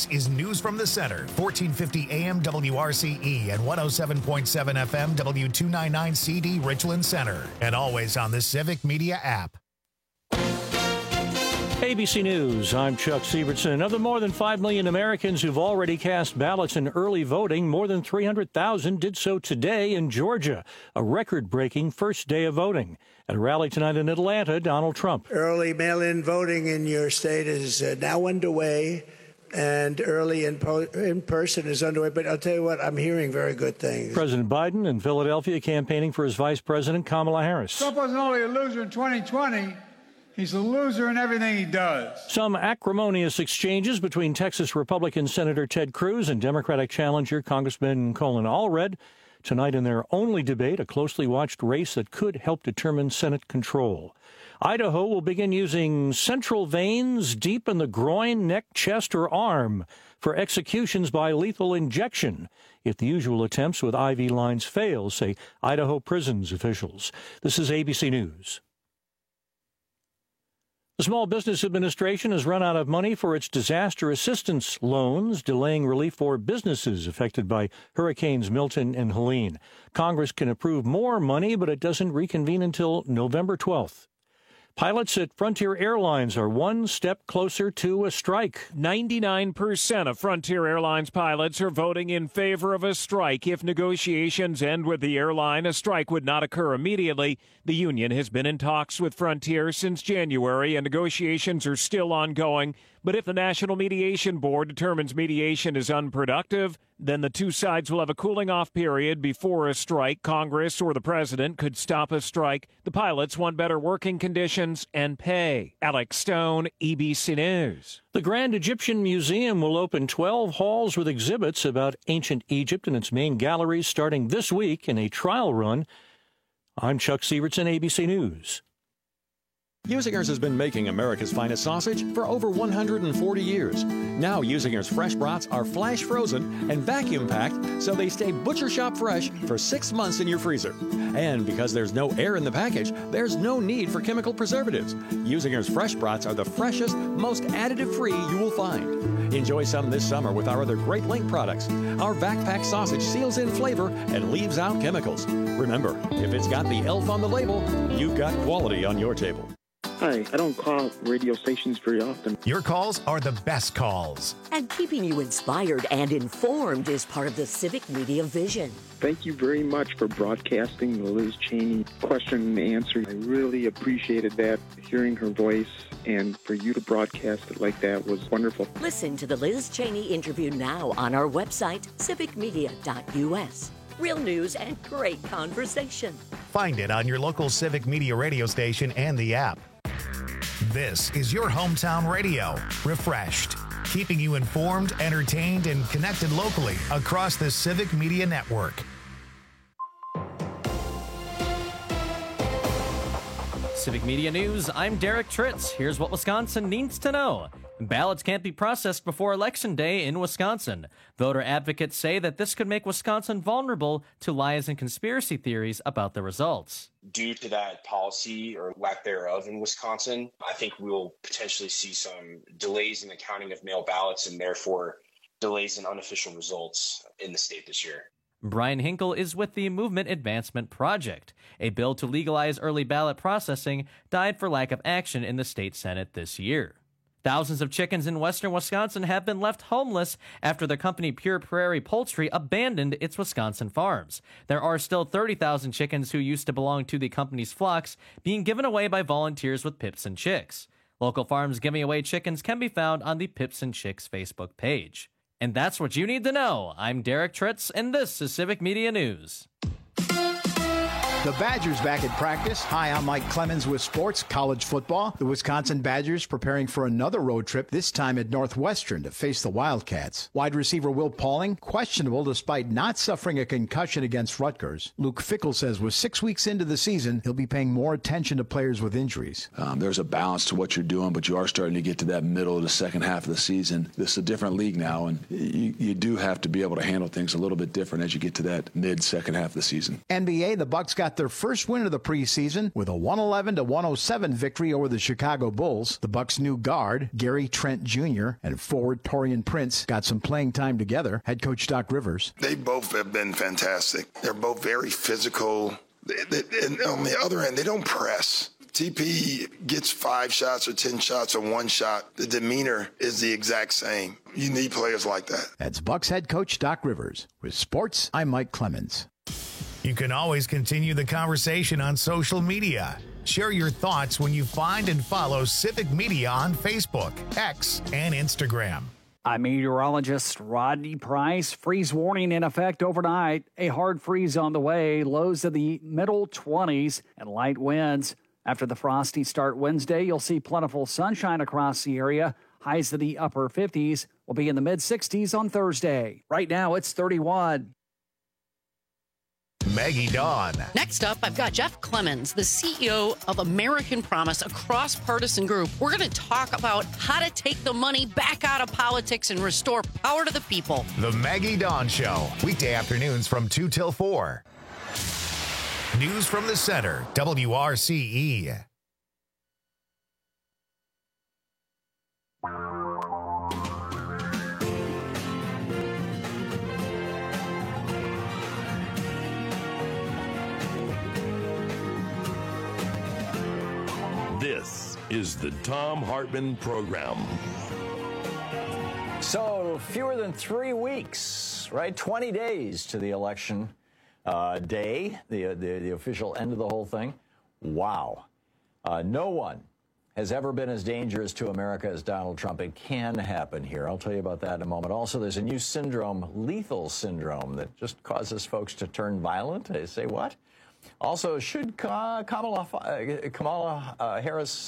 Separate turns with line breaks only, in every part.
This is News from the Center, 1450 AM WRCE and 107.7 FM W299 CD Richland Center, and always on the Civic Media app.
ABC News, I'm Chuck Sievertson. Of the more than 5 million Americans who've already cast ballots in early voting, more than 300,000 did so today in Georgia, a record-breaking first day of voting. At a rally tonight in Atlanta, Donald Trump.
Early mail-in voting in your state is now underway, and early in-person is underway. But I'll tell you what, I'm hearing very good things.
President Biden in Philadelphia campaigning for his vice president, Kamala Harris.
Trump wasn't only a loser in 2020, he's a loser in everything he does.
Some acrimonious exchanges between Texas Republican Senator Ted Cruz and Democratic challenger Congressman Colin Allred. Tonight in their only debate, a closely watched race that could help determine Senate control. Idaho will begin using central veins deep in the groin, neck, chest, or arm for executions by lethal injection if the usual attempts with IV lines fail, say Idaho prisons officials. This is ABC News. The Small Business Administration has run out of money for its disaster assistance loans, delaying relief for businesses affected by Hurricanes Milton and Helene. Congress can approve more money, but it doesn't reconvene until November 12th. Pilots at Frontier Airlines are one step closer to a strike.
99% of Frontier Airlines pilots are voting in favor of a strike. If negotiations end with the airline, a strike would not occur immediately. The union has been in talks with Frontier since January, and negotiations are still ongoing. But if the National Mediation Board determines mediation is unproductive, then the two sides will have a cooling-off period before a strike. Congress or the president could stop a strike. The pilots want better working conditions and pay. Alex Stone, ABC News.
The Grand Egyptian Museum will open 12 halls with exhibits about ancient Egypt in its main galleries starting this week in a trial run. I'm Chuck Sievertson, ABC News.
Usinger's has been making America's finest sausage for over 140 years. Now Usinger's fresh brats are flash frozen and vacuum packed so they stay butcher shop fresh for 6 months in your freezer. And because there's no air in the package, there's no need for chemical preservatives. Usinger's fresh brats are the freshest, most additive-free you will find. Enjoy some this summer with our other Great Link products. Our vac-packed sausage seals in flavor and leaves out chemicals. Remember, if it's got the elf on the label, you've got quality on your table.
Hi, I don't call radio stations very often.
Your calls are the best calls.
And keeping you inspired and informed is part of the Civic Media vision.
Thank you very much for broadcasting the Liz Cheney question and answer. I really appreciated that, hearing her voice, and for you to broadcast it like that was wonderful.
Listen to the Liz Cheney interview now on our website, civicmedia.us. Real news and great conversation.
Find it on your local Civic Media radio station and the app. This is your hometown radio, refreshed, keeping you informed, entertained, and connected locally across the Civic Media Network.
Civic Media News, I'm Derek Tritz. Here's what Wisconsin needs to know. Ballots can't be processed before Election Day in Wisconsin. Voter advocates say that this could make Wisconsin vulnerable to lies and conspiracy theories about the results.
Due to that policy or lack thereof in Wisconsin, I think we'll potentially see some delays in the counting of mail ballots and therefore delays in unofficial results in the state this year.
Brian Hinkle is with the Movement Advancement Project. A bill to legalize early ballot processing died for lack of action in the state Senate this year. Thousands of chickens in western Wisconsin have been left homeless after the company Pure Prairie Poultry abandoned its Wisconsin farms. There are still 30,000 chickens who used to belong to the company's flocks being given away by volunteers with Pips and Chicks. Local farms giving away chickens can be found on the Pips and Chicks Facebook page. And that's what you need to know. I'm Derek Tritz, and this is Civic Media News.
The Badgers back at practice. Hi, I'm Mike Clemens with sports, college football. The Wisconsin Badgers preparing for another road trip, this time at Northwestern to face the Wildcats. Wide receiver Will Pauling, questionable despite not suffering a concussion against Rutgers. Luke Fickell says with 6 weeks into the season, he'll be paying more attention to players with injuries.
There's a balance to what you're doing, but you are starting to get to that middle of the second half of the season. This is a different league now, and you do have to be able to handle things a little bit different as you get to that mid-second half of the season.
NBA, the Bucks got got their first win of the preseason with a 111-107 victory over the Chicago Bulls. The Bucks' new guard, Gary Trent Jr., and forward Taurean Prince got some playing time together. Head coach Doc Rivers.
They both have been fantastic. They're both very physical. And on the other end, they don't press. TP gets 5 shots or 10 shots or 1 shot. The demeanor is the exact same. You need players like that.
That's Bucks head coach Doc Rivers. With sports, I'm Mike Clemens.
You can always continue the conversation on social media. Share your thoughts when you find and follow Civic Media on Facebook, X, and Instagram.
I'm meteorologist Rodney Price. Freeze warning in effect overnight. A hard freeze on the way. Lows in the middle 20s and light winds. After the frosty start Wednesday, you'll see plentiful sunshine across the area. Highs in the upper 50s will be in the mid-60s on Thursday. Right now, it's 31.
Maggie Dawn.
Next up, I've got Jeff Clemens, the CEO of American Promise, a cross-partisan group. We're going to talk about how to take the money back out of politics and restore power to the people.
The Maggie Dawn Show, weekday afternoons from 2 till 4. News from the center, WRCE.
This is the Thom Hartmann Program.
So, fewer than 3 weeks, right? 20 days to the election day, the official end of the whole thing. Wow. No one has ever been as dangerous to America as Donald Trump. It can happen here. I'll tell you about that in a moment. Also, there's a new syndrome, lethal syndrome, that just causes folks to turn violent. They say, what? Also, should Kamala Harris,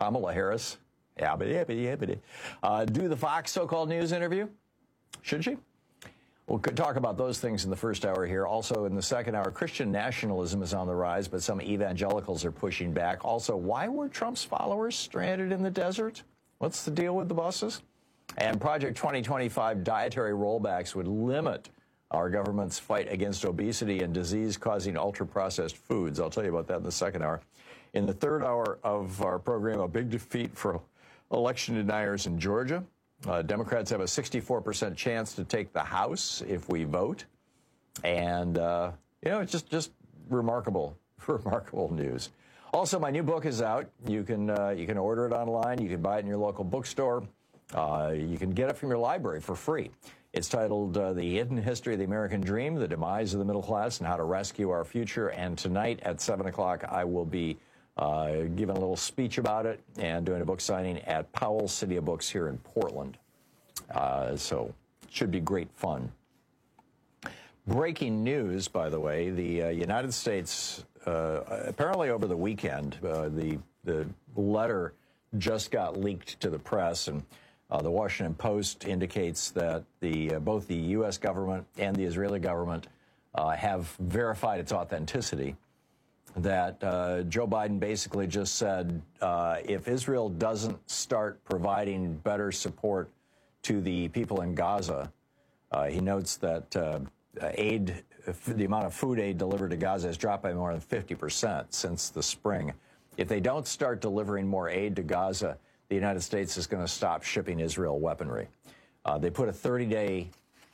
do the Fox so-called news interview? Should she? We'll talk about those things in the first hour here. Also, in the second hour, Christian nationalism is on the rise, but some evangelicals are pushing back. Also, why were Trump's followers stranded in the desert? What's the deal with the buses? And Project 2025 dietary rollbacks would limit our government's fight against obesity and disease-causing ultra-processed foods. I'll tell you about that in the second hour. In the third hour of our program, a big defeat for election deniers in Georgia. Democrats have a 64% chance to take the House if we vote. And, it's just remarkable news. Also, my new book is out. You can order it online. You can buy it in your local bookstore. You can get it from your library for free. It's titled The Hidden History of the American Dream, The Demise of the Middle Class, and How to Rescue Our Future. And tonight at 7 o'clock, I will be giving a little speech about it and doing a book signing at Powell City of Books here in Portland. So it should be great fun. Breaking news, by the way, the United States, apparently over the weekend, the letter just got leaked to the press, and the Washington Post indicates that both the U.S. government and the Israeli government have verified its authenticity. That Joe Biden basically just said, if Israel doesn't start providing better support to the people in Gaza, he notes that the amount of food aid delivered to Gaza has dropped by more than 50% since the spring. If they don't start delivering more aid to Gaza, the United States is going to stop shipping Israel weaponry. They put a 30-day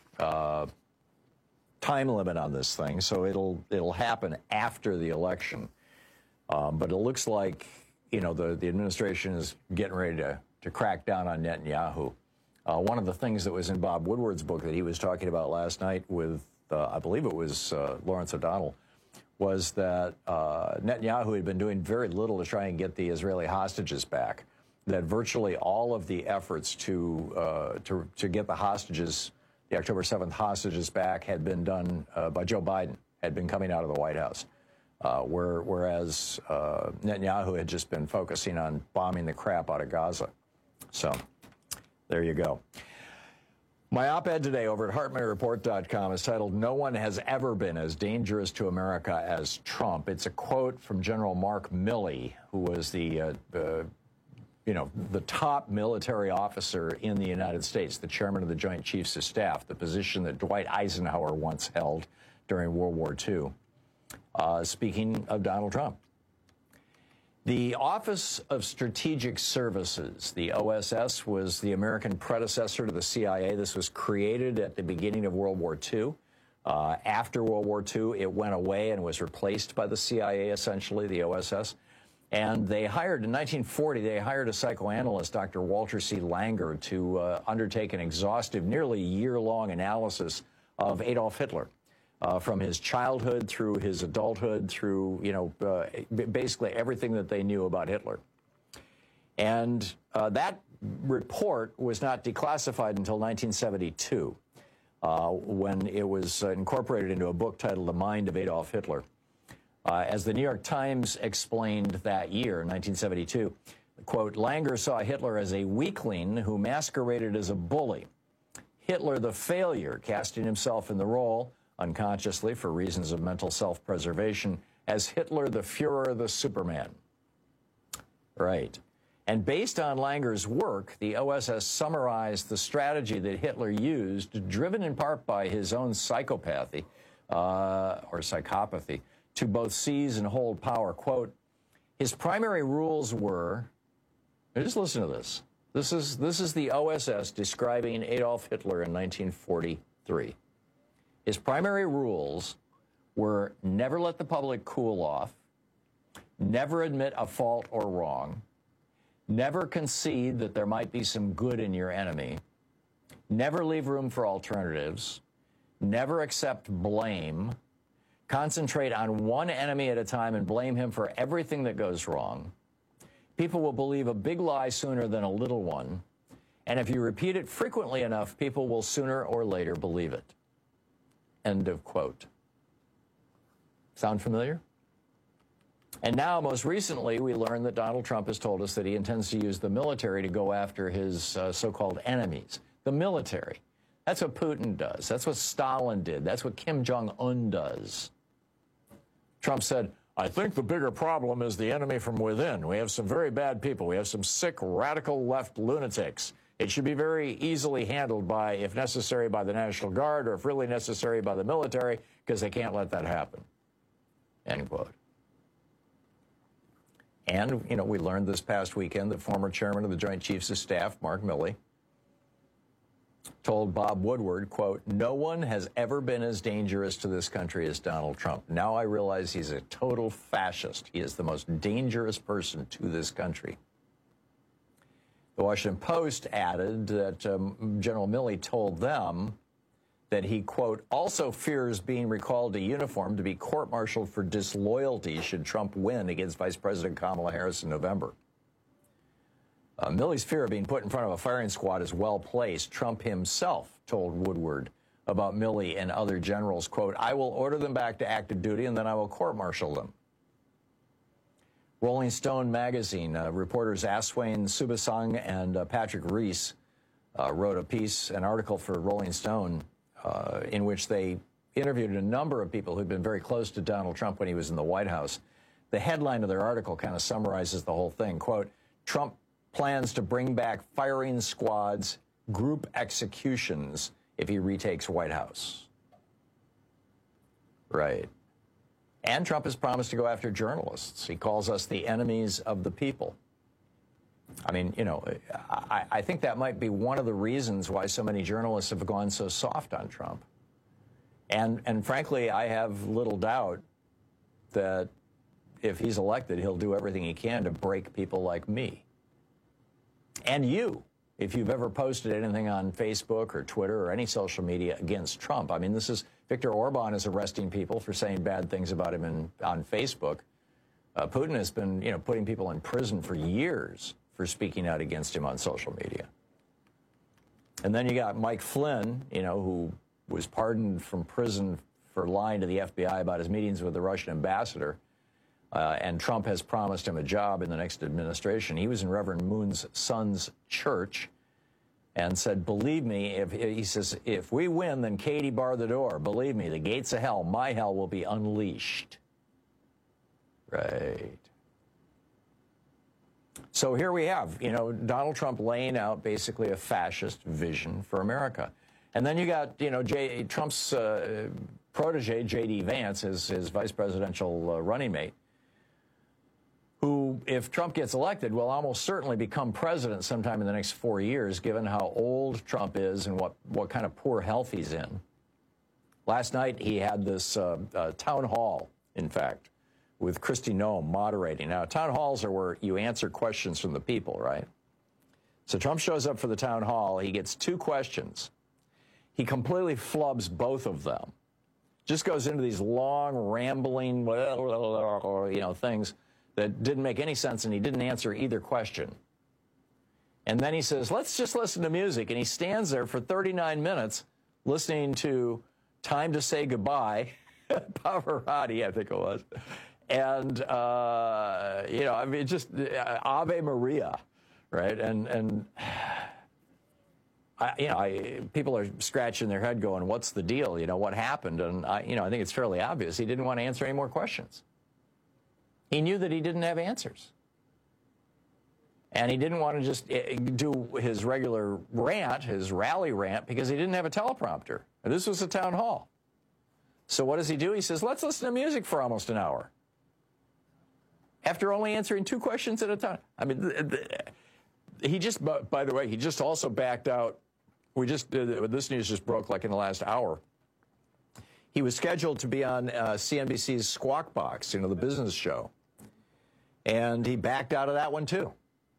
time limit on this thing, so it'll happen after the election. But it looks like, the administration is getting ready to crack down on Netanyahu. One of the things that was in Bob Woodward's book that he was talking about last night with, I believe it was Lawrence O'Donnell, was that Netanyahu had been doing very little to try and get the Israeli hostages back. That virtually all of the efforts to get the hostages, the October 7th hostages back, had been done by Joe Biden, had been coming out of the White House, whereas Netanyahu had just been focusing on bombing the crap out of Gaza. So there you go. My op-ed today over at HartmannReport.com is titled, "No one has ever been as dangerous to America as Trump." It's a quote from General Mark Milley, who was the top military officer in the United States, the chairman of the Joint Chiefs of Staff, the position that Dwight Eisenhower once held during World War II. Speaking of Donald Trump. The Office of Strategic Services, the OSS, was the American predecessor to the CIA. This was created at the beginning of World War II. After World War II, it went away and was replaced by the CIA, essentially, the OSS. And they hired, in 1940, they hired a psychoanalyst, Dr. Walter C. Langer, to undertake an exhaustive, nearly year-long analysis of Adolf Hitler. From his childhood through his adulthood, through, basically everything that they knew about Hitler. And that report was not declassified until 1972, when it was incorporated into a book titled The Mind of Adolf Hitler. As the New York Times explained that year, 1972, quote, Langer saw Hitler as a weakling who masqueraded as a bully. Hitler the failure, casting himself in the role, unconsciously for reasons of mental self-preservation, as Hitler the Führer the Superman. Right. And based on Langer's work, the OSS summarized the strategy that Hitler used, driven in part by his own psychopathy, or psychopathy, to both seize and hold power. Quote, his primary rules were, just listen to this. This is the OSS describing Adolf Hitler in 1943. His primary rules were never let the public cool off, never admit a fault or wrong, never concede that there might be some good in your enemy, never leave room for alternatives, never accept blame, concentrate on one enemy at a time and blame him for everything that goes wrong. People will believe a big lie sooner than a little one, and if you repeat it frequently enough, people will sooner or later believe it. End of quote. Sound familiar? And now, most recently, we learned that Donald Trump has told us that he intends to use the military to go after his so-called enemies. The military. That's what Putin does. That's what Stalin did. That's what Kim Jong-un does. Trump said, I think the bigger problem is the enemy from within. We have some very bad people. We have some sick, radical left lunatics. It should be very easily handled by, if necessary, by the National Guard, or if really necessary, by the military, because they can't let that happen. End quote. And, we learned this past weekend that former chairman of the Joint Chiefs of Staff, Mark Milley, told Bob Woodward, quote, no one has ever been as dangerous to this country as Donald Trump. Now I realize he's a total fascist. He is the most dangerous person to this country. The Washington Post added that General Milley told them that he, quote, also fears being recalled to uniform to be court-martialed for disloyalty should Trump win against Vice President Kamala Harris in November. Milley's fear of being put in front of a firing squad is well placed. Trump himself told Woodward about Milley and other generals, quote, I will order them back to active duty and then I will court-martial them. Rolling Stone magazine, reporters Aswin Subasang and Patrick Reese wrote a piece, an article for Rolling Stone, in which they interviewed a number of people who'd been very close to Donald Trump when he was in the White House. The headline of their article kind of summarizes the whole thing. Quote, Trump plans to bring back firing squads, group executions if he retakes White House. Right. And Trump has promised to go after journalists. He calls us the enemies of the people. I mean, I think that might be one of the reasons why so many journalists have gone so soft on Trump. And frankly, I have little doubt that if he's elected, he'll do everything he can to break people like me. And you, if you've ever posted anything on Facebook or Twitter or any social media against Trump. I mean, Viktor Orban is arresting people for saying bad things about him on Facebook. Putin has been, putting people in prison for years for speaking out against him on social media. And then you got Mike Flynn, who was pardoned from prison for lying to the FBI about his meetings with the Russian ambassador. And Trump has promised him a job in the next administration. He was in Reverend Moon's son's church and said, believe me, he says, if we win, then Katie bar the door. Believe me, the gates of hell, my hell, will be unleashed. Right. So here we have, Donald Trump laying out basically a fascist vision for America. And then you got, Trump's protege, J.D. Vance, his vice presidential running mate, who, if Trump gets elected, will almost certainly become president sometime in the next 4 years, given how old Trump is and what kind of poor health he's in. Last night, he had this town hall, in fact, with Kristi Noem moderating. Now, town halls are where you answer questions from the people, right? So Trump shows up for the town hall. He gets 2 questions. He completely flubs both of them. Just goes into these long, rambling, things that didn't make any sense, and he didn't answer either question. And then he says, let's just listen to music. And he stands there for 39 minutes listening to Time to Say Goodbye, Pavarotti, I think it was. And, just Ave Maria, right? And people are scratching their head going, what's the deal? What happened? And, I think it's fairly obvious. He didn't want to answer any more questions. He knew that he didn't have answers. And he didn't want to just do his regular rant, his rally rant, because he didn't have a teleprompter. And this was a town hall. So what does he do? He says, let's listen to music for almost an hour. After only answering 2 questions at a time. I mean, he just, by the way, he just also backed out. This news just broke like in the last hour. He was scheduled to be on CNBC's Squawk Box, the business show. And he backed out of that one, too.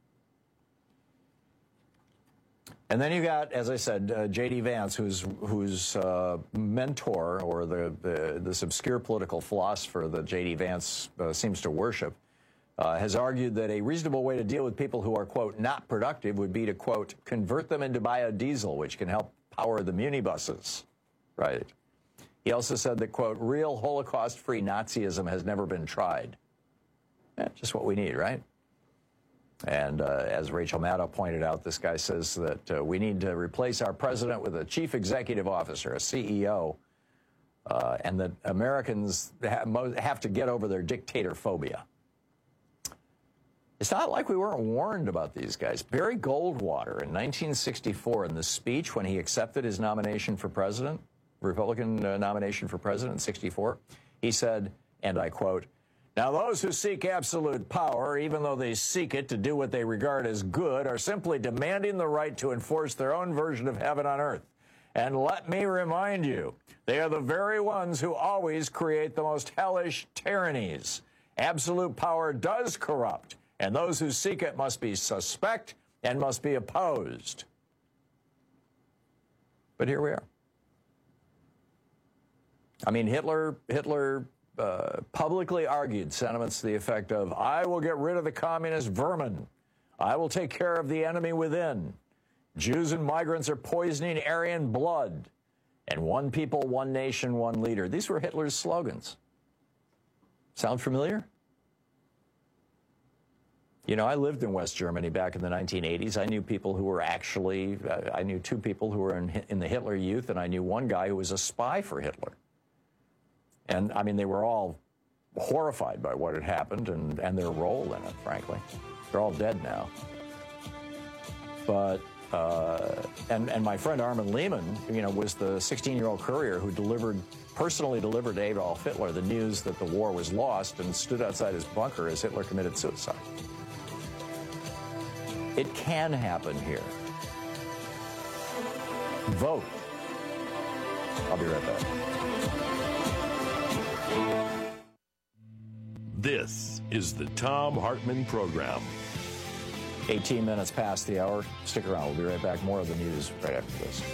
And then you got, as I said, J.D. Vance, whose mentor, or this obscure political philosopher that J.D. Vance seems to worship, has argued that a reasonable way to deal with people who are, quote, not productive would be to, quote, convert them into biodiesel, which can help power the minibuses. Right. He also said that, quote, real Holocaust-free Nazism has never been tried. Just what we need, right? And as Rachel Maddow pointed out, this guy says that we need to replace our president with a chief executive officer, a CEO, and that Americans have to get over their dictator phobia. It's not like we weren't warned about these guys. Barry Goldwater in 1964, in the speech when he accepted his nomination for president, Republican nomination for president in 64, he said, and I quote, "Now those who seek absolute power, even though they seek it to do what they regard as good, are simply demanding the right to enforce their own version of heaven on earth. And let me remind you, they are the very ones who always create the most hellish tyrannies. Absolute power does corrupt, and those who seek it must be suspect and must be opposed." But here we are. I mean, Hitler publicly argued sentiments to the effect of, I will get rid of the communist vermin. I will take care of the enemy within. Jews and migrants are poisoning Aryan blood. And one people, one nation, one leader. These were Hitler's slogans. Sound familiar? I lived in West Germany back in the 1980s. I knew people who were actually, I knew 2 people who were in the Hitler Youth, and I knew one guy who was a spy for Hitler. And, I mean, they were all horrified by what had happened and their role in it, frankly. They're all dead now. But, and my friend Armin Lehman, was the 16-year-old courier who personally delivered to Adolf Hitler the news that the war was lost and stood outside his bunker as Hitler committed suicide. It can happen here. Vote. I'll be right back.
This is the Thom Hartmann Program.
18 minutes past the hour. Stick around. We'll be right back. More of the news right after this.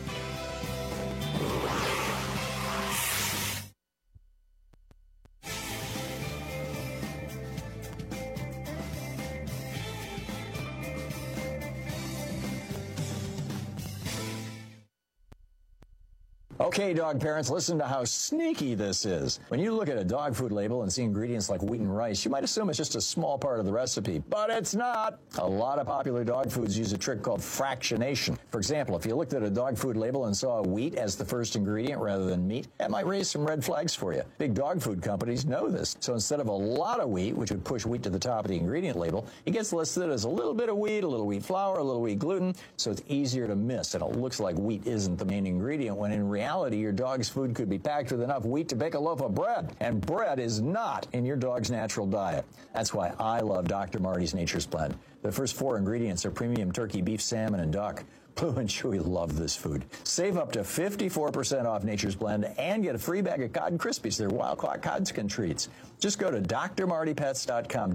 Okay, dog parents, listen to how sneaky this is. When you look at a dog food label and see ingredients like wheat and rice, you might assume it's just a small part of the recipe, but it's not. A lot of popular dog foods use a trick called fractionation. For example, if you looked at a dog food label and saw wheat as the first ingredient rather than meat, that might raise some red flags for you. Big dog food companies know this. So instead of a lot of wheat, which would push wheat to the top of the ingredient label, it gets listed as a little bit of wheat, a little wheat flour, a little wheat gluten, so it's easier to miss, and it looks like wheat isn't the main ingredient when in reality reality, your dog's food could be packed with enough wheat to bake a loaf of bread. And bread is not in your dog's natural diet. That's why I love Dr. Marty's Nature's Blend. The first 4 ingredients are premium turkey, beef, salmon, and duck. Blue and Chewy love this food. Save up to 54% off Nature's Blend and get a free bag of Cod Krispies. They're wild-caught Codskin treats. Just go to drmartypets.com,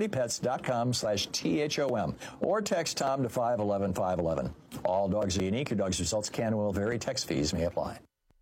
drmartypets.com/THOM, or text Tom to 511-511. All dogs are unique. Your dog's results can and will vary. Text fees may apply.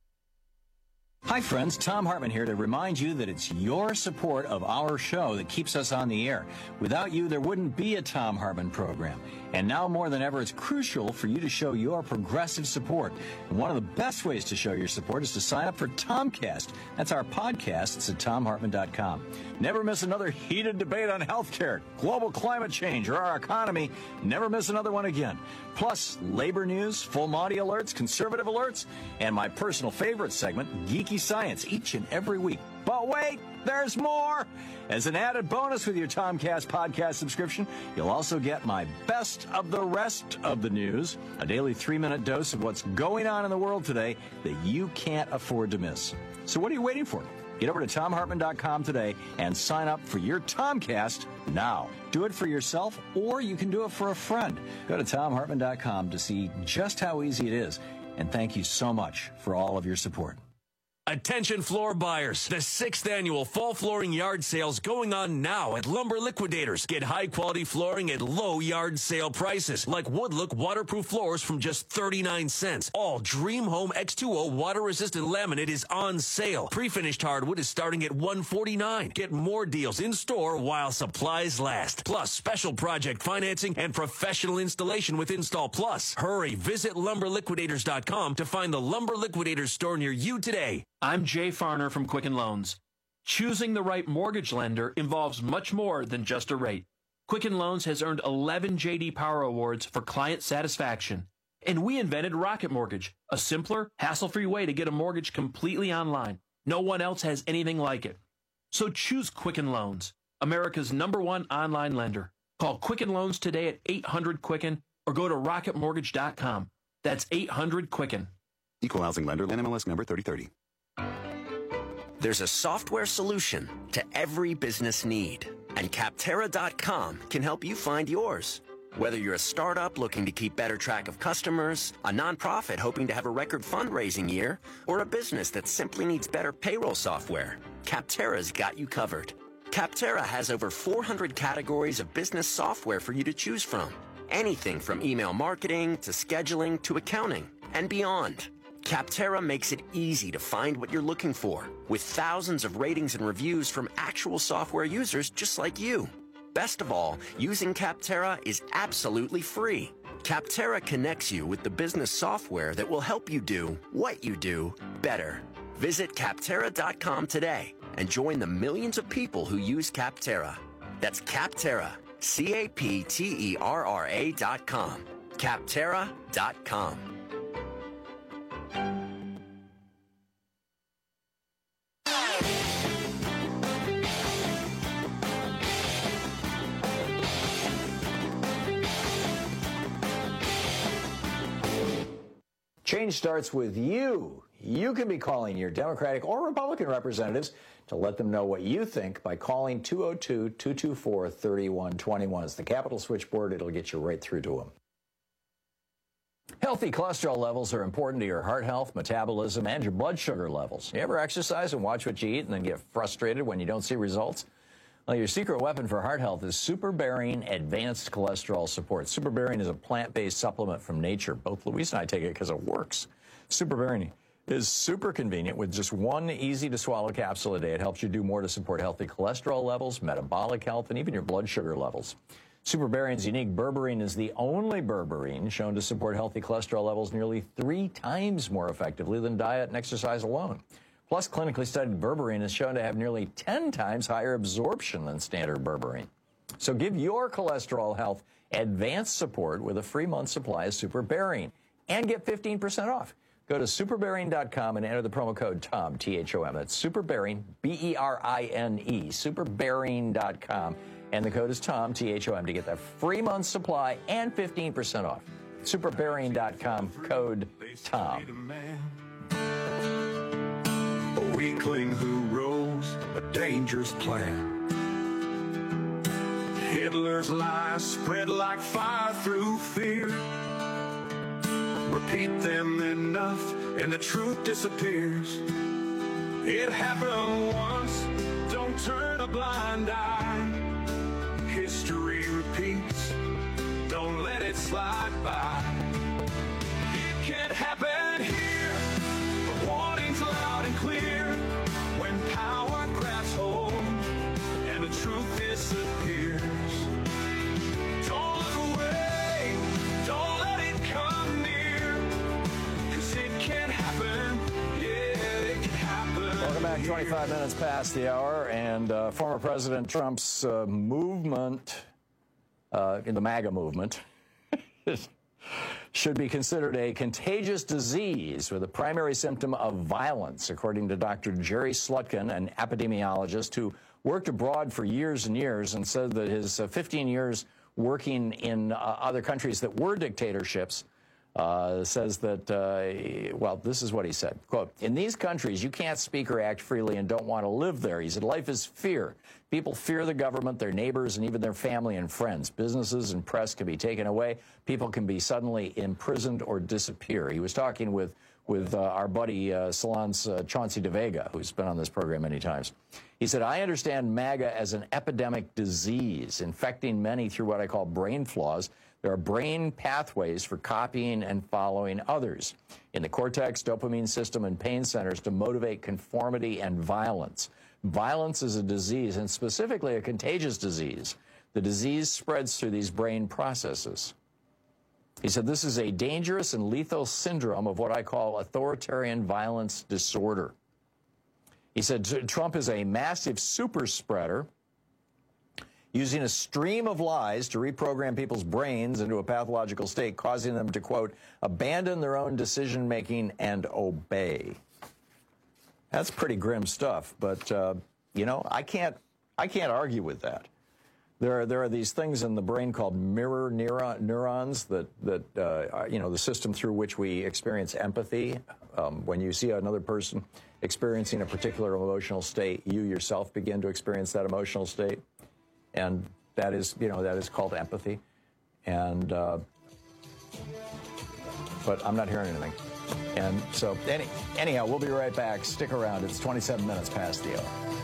Hi, friends. Tom Hartman here to remind you that it's your support of our show that keeps us on the air. Without you, there wouldn't be a Tom Hartman program. And now more than ever, it's crucial for you to show your progressive support. And one of the best ways to show your support is to sign up for Tomcast. That's our podcast. It's at TomHartman.com. Never miss another heated debate on healthcare, global climate change, or our economy. Never miss another one again. Plus, labor news, full Monty alerts, conservative alerts, and my personal favorite segment, Geeky Science, each and every week. But wait, there's more! As an added bonus with your Tomcast podcast subscription, you'll also get my best of the rest of the news, a daily 3-minute dose of what's going on in the world today that you can't afford to miss. So what are you waiting for? Get over to TomHartman.com today and sign up for your Tomcast now. Do it for yourself, or you can do it for a friend. Go to TomHartman.com to see just how easy it is. And thank you so much for all of your support.
Attention floor buyers. The 6th annual fall flooring yard sale's going on now at Lumber Liquidators. Get high quality flooring at low yard sale prices, like Woodlook waterproof floors from just 39 cents. All Dream Home X2O water resistant laminate is on sale. Pre-finished hardwood is starting at $149. Get more deals in store while supplies last. Plus special project financing and professional installation with Install Plus. Hurry, visit lumberliquidators.com to find the Lumber Liquidators store near you today.
I'm Jay Farner from Quicken Loans. Choosing the right mortgage lender involves much more than just a rate. Quicken Loans has earned 11 J.D. Power Awards for client satisfaction. And we invented Rocket Mortgage, a simpler, hassle-free way to get a mortgage completely online. No one else has anything like it. So choose Quicken Loans, America's #1 online lender. Call Quicken Loans today at 800-QUICKEN or go to rocketmortgage.com. That's 800-QUICKEN.
Equal housing lender, NMLS number 3030.
There's a software solution to every business need, and Capterra.com can help you find yours. Whether you're a startup looking to keep better track of customers, a nonprofit hoping to have a record fundraising year, or a business that simply needs better payroll software, Capterra's got you covered. Capterra has over 400 categories of business software for you to choose from. Anything from email marketing to scheduling to accounting and beyond. Capterra makes it easy to find what you're looking for, with thousands of ratings and reviews from actual software users just like you. Best of all, using Capterra is absolutely free. Capterra connects you with the business software that will help you do what you do better. Visit Capterra.com today and join the millions of people who use Capterra. That's Capterra, Capterra.com. Capterra.com.
Change starts with you. You can be calling your Democratic or Republican representatives to let them know what you think by calling 202-224-3121. It's the Capitol switchboard. It'll get you right through to them. Healthy cholesterol levels are important to your heart health, metabolism, and your blood sugar levels. You ever exercise and watch what you eat and then get frustrated when you don't see results? Well, your secret weapon for heart health is SuperBaring Advanced Cholesterol Support. SuperBaring is a plant-based supplement from nature. Both Louise and I take it because it works. SuperBaring is super convenient with just one easy-to-swallow capsule a day. It helps you do more to support healthy cholesterol levels, metabolic health, and even your blood sugar levels. SuperBaring's unique berberine is the only berberine shown to support healthy cholesterol levels nearly 3 times more effectively than diet and exercise alone. Plus, clinically studied berberine is shown to have nearly 10 times higher absorption than standard berberine. So give your cholesterol health advanced support with a free month supply of SuperBaring and get 15% off. Go to superbearing.com and enter the promo code TOM, T-H-O-M. That's SuperBaring, B-E-R-I-N-E, superbearing.com. And the code is TOM, T-H-O-M, to get that free month supply and 15% off. Superbearing.com, code TOM.
weakling who rose a dangerous plan. Hitler's lies spread like fire through fear. Repeat them enough and the truth disappears. It happened once, don't turn a blind eye. History repeats, don't let it slide by. It can't happen here, the warning's loud and clear. When power grabs hold and the truth disappears. Don't look away, don't let it come near, 'cause it can't happen, yeah, it can happen.
Welcome back, 25 minutes past the hour, and former President Trump's movement, in the MAGA movement, should be considered a contagious disease with a primary symptom of violence, according to Dr. Jerry Slutkin, an epidemiologist who worked abroad for years and years and said that his 15 years working in other countries that were dictatorships says that, well, this is what he said, quote, "In these countries, you can't speak or act freely and don't want to live there." He said, "Life is fear. People fear the government, their neighbors, and even their family and friends. Businesses and press can be taken away. People can be suddenly imprisoned or disappear." He was talking with our buddy Salon's Chauncey DeVega, who's been on this program many times. He said, "I understand MAGA as an epidemic disease, infecting many through what I call brain flaws. There are brain pathways for copying and following others in the cortex, dopamine system, and pain centers to motivate conformity and violence. Violence is a disease, and specifically a contagious disease. The disease spreads through these brain processes." He said, "This is a dangerous and lethal syndrome of what I call authoritarian violence disorder." He said, "Trump is a massive super spreader, using a stream of lies to reprogram people's brains into a pathological state, causing them to, quote, abandon their own decision-making and obey." That's pretty grim stuff, but, you know, I can't argue with that. There are these things in the brain called mirror neurons that you know, the system through which we experience empathy. When you see another person experiencing a particular emotional state, you yourself begin to experience that emotional state. And that is, you know, that is called empathy. And, but I'm not hearing anything. And so, anyhow, we'll be right back. Stick around. It's 27 minutes past the hour.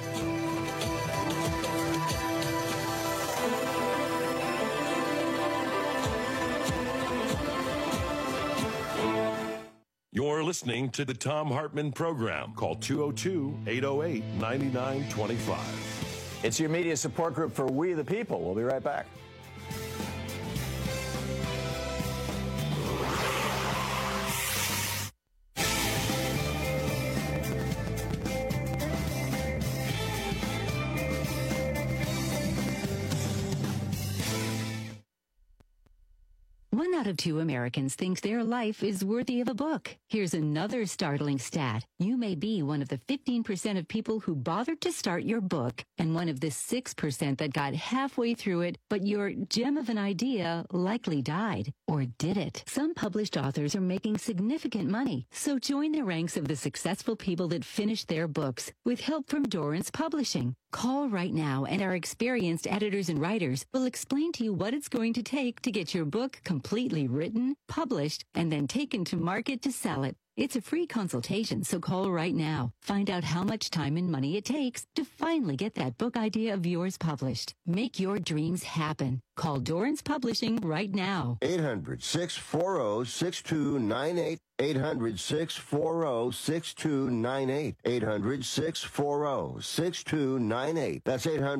You're listening to the Thom Hartmann Program. Call 202-808-9925.
It's your media support group for We the People. We'll be right back.
One out of 2 Americans think their life is worthy of a book. Here's another startling stat. You may be one of the 15% of people who bothered to start your book and one of the 6% that got halfway through it, but your gem of an idea likely died. Or did it? Some published authors are making significant money, so join the ranks of the successful people that finished their books with help from Dorrance Publishing. Call right now, and our experienced editors and writers will explain to you what it's going to take to get your book completely written, published, and then taken to market to sell it. It's a free consultation, so call right now. Find out how much time and money it takes to finally get that book idea of yours published. Make your dreams happen. Call Dorrance Publishing right now.
800-640-6298. 800-640-6298. 800-640-6298. That's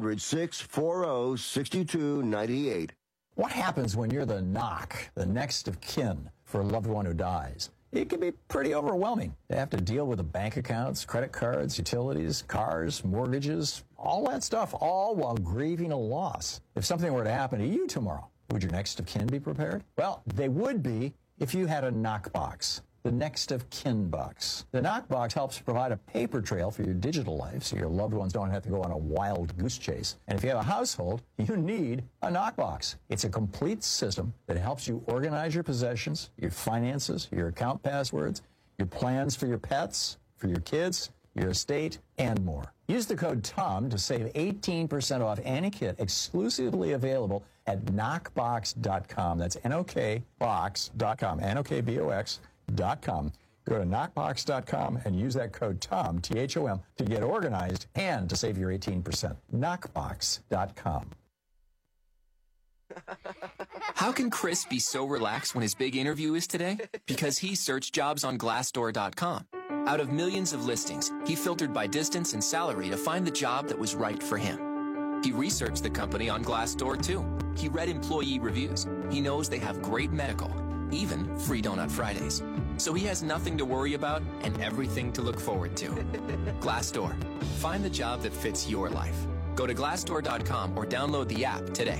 800-640-6298.
What happens when you're the knock, the next of kin for a loved one who dies? It can be pretty overwhelming. They have to deal with the bank accounts, credit cards, utilities, cars, mortgages, all that stuff, all while grieving a loss. If something were to happen to you tomorrow, would your next of kin be prepared? Well, they would be if you had a knockbox, the next of kin box. The knockbox helps provide a paper trail for your digital life so your loved ones don't have to go on a wild goose chase. And if you have a household, you need a knockbox. It's a complete system that helps you organize your possessions, your finances, your account passwords, your plans for your pets, for your kids, your estate, and more. Use the code TOM to save 18% off any kit exclusively available at knockbox.com. That's knockbox.com, knockbox.com. Go to knockbox.com and use that code TOM, T-H-O-M, to get organized and to save your 18%. Knockbox.com.
How can Chris be so relaxed when his big interview is today? Because he searched jobs on Glassdoor.com. Out of millions of listings, he filtered by distance and salary to find the job that was right for him. He researched the company on Glassdoor, too. He read employee reviews. He knows they have great medical, even free Donut Fridays. So he has nothing to worry about and everything to look forward to. Glassdoor. Find the job that fits your life. Go to Glassdoor.com or download the app today.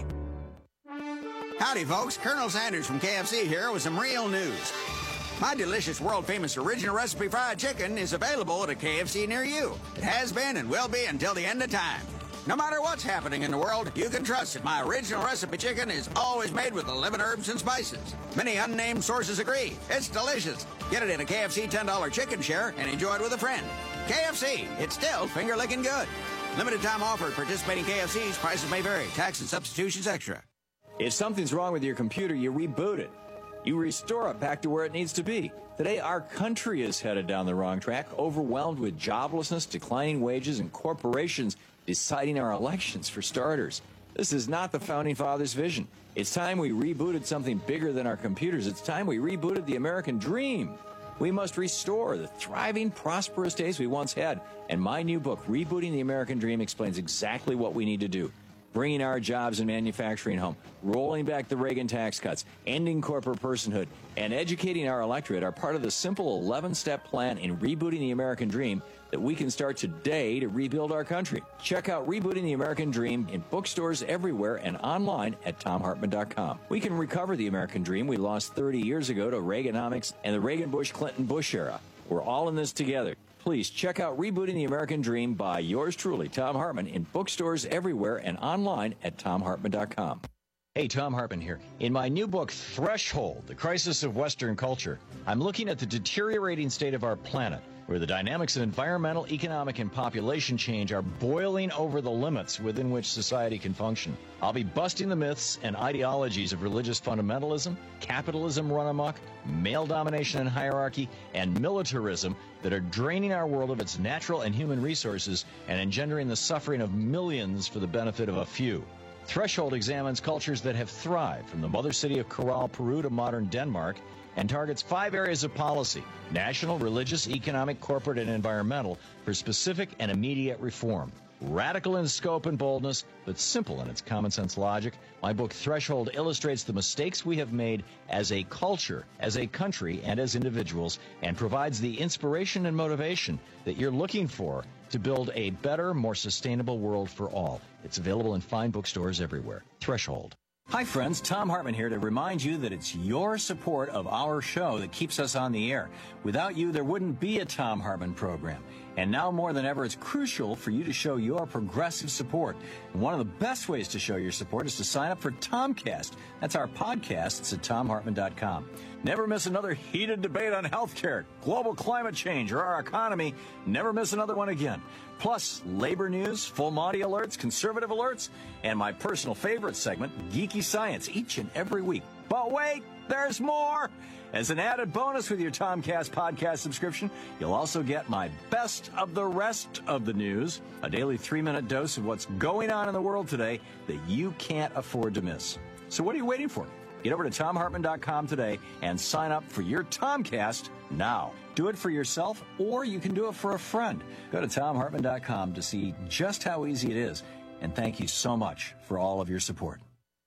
Howdy, folks. Colonel Sanders from KFC here with some real news. My delicious, world-famous original recipe fried chicken is available at a KFC near you. It has been and will be until the end of time. No matter what's happening in the world, you can trust that my original recipe chicken is always made with 11 herbs and spices. Many unnamed sources agree. It's delicious. Get it in a KFC $10 chicken share and enjoy it with a friend. KFC, it's still finger-licking good. Limited time offer at participating KFCs. Prices may vary. Tax and substitutions extra.
If something's wrong with your computer, you reboot it. You restore it back to where it needs to be. Today, our country is headed down the wrong track, overwhelmed with joblessness, declining wages, and corporations deciding our elections for starters. This is not the Founding Fathers' vision. It's time we rebooted something bigger than our computers. It's time we rebooted the American dream. We must restore the thriving, prosperous days we once had. And my new book, Rebooting the American Dream, explains exactly what we need to do. Bringing our jobs and manufacturing home, rolling back the Reagan tax cuts, ending corporate personhood, and educating our electorate are part of the simple 11-step plan in rebooting the American dream that we can start today to rebuild our country. Check out Rebooting the American Dream in bookstores everywhere and online at TomHartman.com. We can recover the American dream we lost 30 years ago to Reaganomics and the Reagan-Bush-Clinton-Bush era. We're all in this together. Please check out Rebooting the American Dream by yours truly, Thom Hartmann, in bookstores everywhere and online at TomHartman.com. Hey, Thom Hartmann here. In my new book, Threshold, The Crisis of Western Culture, I'm looking at the deteriorating state of our planet, where the dynamics of environmental, economic, and population change are boiling over the limits within which society can function. I'll be busting the myths and ideologies of religious fundamentalism, capitalism run amok, male domination and hierarchy, and militarism that are draining our world of its natural and human resources and engendering the suffering of millions for the benefit of a few. Threshold examines cultures that have thrived, from the mother city of Corral, Peru to modern Denmark, and targets 5 areas of policy: national, religious, economic, corporate, and environmental, for specific and immediate reform. Radical in scope and boldness, but simple in its common sense logic, my book Threshold illustrates the mistakes we have made as a culture, as a country, and as individuals, and provides the inspiration and motivation that you're looking for to build a better, more sustainable world for all. It's available in fine bookstores everywhere. Threshold. Hi, friends. Thom Hartmann here to remind you that it's your support of our show that keeps us on the air. Without you, there wouldn't be a Thom Hartmann program. And now more than ever, it's crucial for you to show your progressive support. And one of the best ways to show your support is to sign up for Tomcast. That's our podcast. It's at TomHartman.com. Never miss another heated debate on healthcare, global climate change, or our economy. Never miss another one again. Plus, labor news, full Monty alerts, conservative alerts, and my personal favorite segment, Geeky Science, each and every week. But wait, there's more! As an added bonus with your Tomcast podcast subscription, you'll also get my best of the rest of the news, a daily 3-minute dose of what's going on in the world today that you can't afford to miss. So what are you waiting for? Get over to TomHartman.com today and sign up for your Tomcast now. Do it for yourself, or you can do it for a friend. Go to TomHartman.com to see just how easy it is. And thank you so much for all of your support.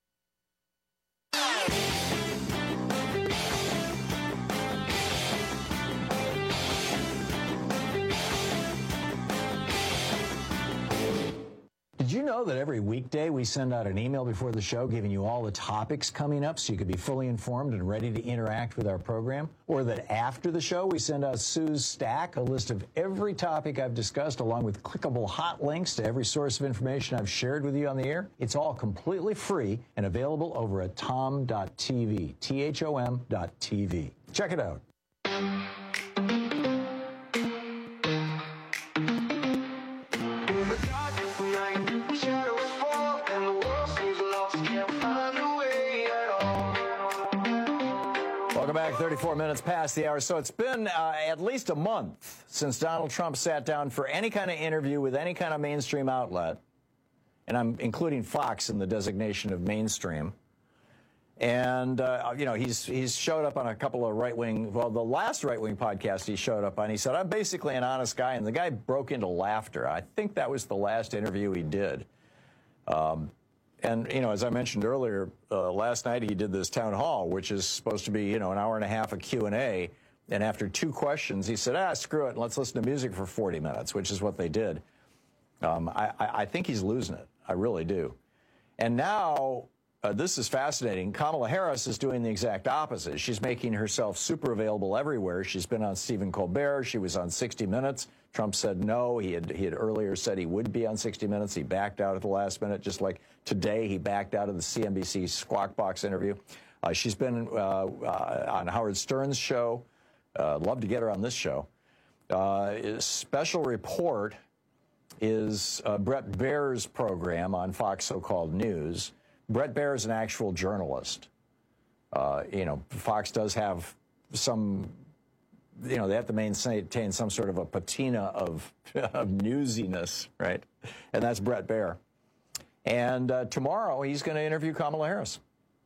Did you know that every weekday we send out an email before the show giving you all the topics coming up so you could be fully informed and ready to interact with our program? Or that after the show we send out Sue's Stack, a list of every topic I've discussed along with clickable hot links to every source of information I've shared with you on the air? It's all completely free and available over at tom.tv, THOM.tv. Check it out.
34 minutes past the hour. So it's been at least a month since Donald Trump sat down for any kind of interview with any kind of mainstream outlet. And I'm including Fox in the designation of mainstream. And, he's showed up on a couple of right-wing, well, the last right-wing podcast he showed up on, he said, I'm basically an honest guy. And the guy broke into laughter. I think that was the last interview he did. And, as I mentioned earlier, last night he did this town hall, which is supposed to be, an hour and a half of Q&A. And after 2 questions, he said, screw it, let's listen to music for 40 minutes, which is what they did. I think he's losing it. I really do. And now, this is fascinating. Kamala Harris is doing the exact opposite. She's making herself super available everywhere. She's been on Stephen Colbert. She was on 60 Minutes. Trump said no. He had earlier said he would be on 60 Minutes. He backed out at the last minute, just like today he backed out of the CNBC Squawk Box interview. She's been on Howard Stern's show. Love to get her on this show. Special report is Bret Baier's program on Fox So-Called News. Bret Baier is an actual journalist. Fox does have some, they have to maintain some sort of a patina of newsiness, right? And that's Bret Baier. And tomorrow he's going to interview Kamala Harris.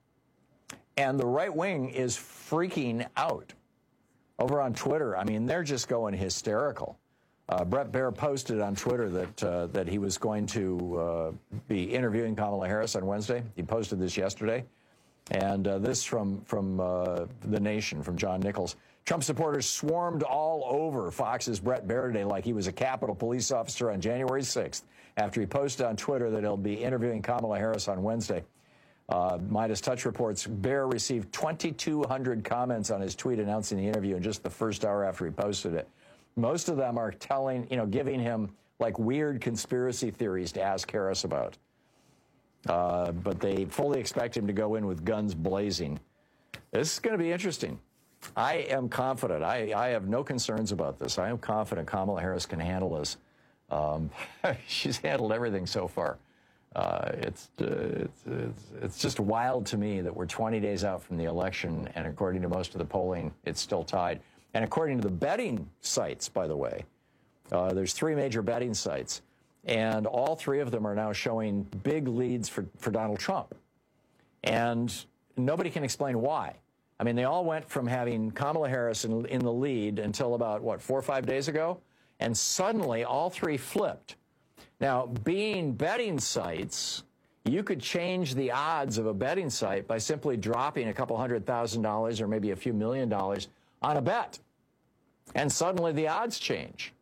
And the right wing is freaking out over on Twitter. I mean, they're just going hysterical. Bret Baier posted on Twitter that he was going to be interviewing Kamala Harris on Wednesday. He posted this yesterday. And this from The Nation, from John Nichols. Trump supporters swarmed all over Fox's Bret Baier today like he was a Capitol police officer on January 6th after he posted on Twitter that he'll be interviewing Kamala Harris on Wednesday. Midas Touch reports Baier received 2,200 comments on his tweet announcing the interview in just the first hour after he posted it. Most of them are giving him like weird conspiracy theories to ask Harris about. But they fully expect him to go in with guns blazing. This is going to be interesting. I am confident. I have no concerns about this. I am confident Kamala Harris can handle this. She's handled everything so far. It's just wild to me that we're 20 days out from the election, and according to most of the polling, it's still tied. And according to the betting sites, by the way, there's 3 major betting sites, and all 3 of them are now showing big leads for Donald Trump. And nobody can explain why. I mean, they all went from having Kamala Harris in the lead until about, 4 or 5 days ago? And suddenly, all 3 flipped. Now, being betting sites, you could change the odds of a betting site by simply dropping a couple $100,000 or maybe a few $1 million on a bet. And suddenly the odds change.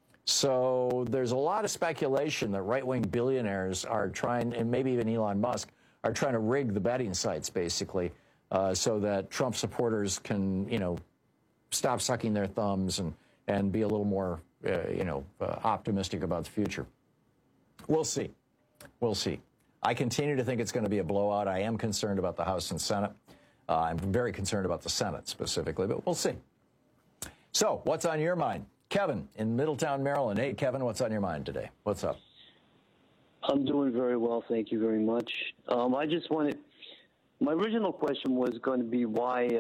So there's a lot of speculation that right-wing billionaires are trying, and maybe even Elon Musk, are trying to rig the betting sites, basically, so that Trump supporters can, stop sucking their thumbs and be a little more, optimistic about the future. We'll see. We'll see. I continue to think it's going to be a blowout. I am concerned about the House and Senate. I'm very concerned about the Senate specifically, but we'll see. So, what's on your mind? Kevin in Middletown, Maryland. Hey, Kevin, what's on your mind today? What's up?
I'm doing very well, thank you very much. I just wanted, my original question was going to be why